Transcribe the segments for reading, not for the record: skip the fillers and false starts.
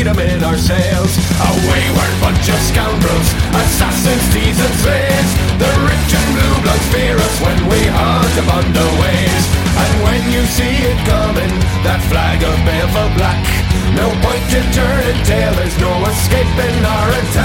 freedom in our sails. A wayward bunch of scoundrels, assassins, thieves and slaves. The rich and blue bloods fear us when we hunt upon the waves. And when you see it coming, that flag of baleful black, no point in turning tail, there's no escaping our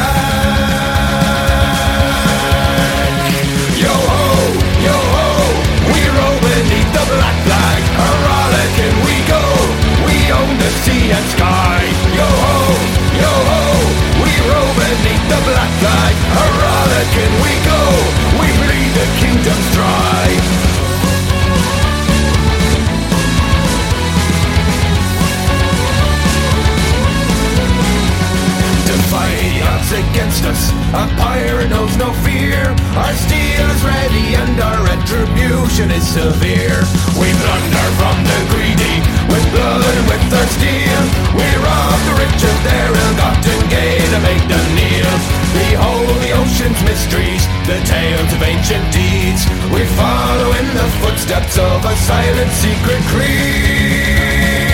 attack. Yo ho, we roll beneath the black flag. Rollicking we go, we own the sea and sky. Yo ho, we roll beneath the black flag. Rollicking we go, we bleed the kingdoms dry. Against us, a pirate knows no fear. Our steel is ready and our retribution is severe. We plunder from the greedy with blood and with our steel. We rob the rich of their ill-gotten gain to make them kneel. Behold the ocean's mysteries, the tales of ancient deeds. We follow in the footsteps of a silent secret creed.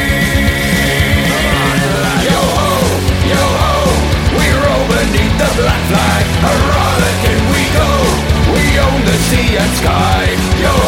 Beneath the black flag, a rollicking we go. We own the sea and sky. Yo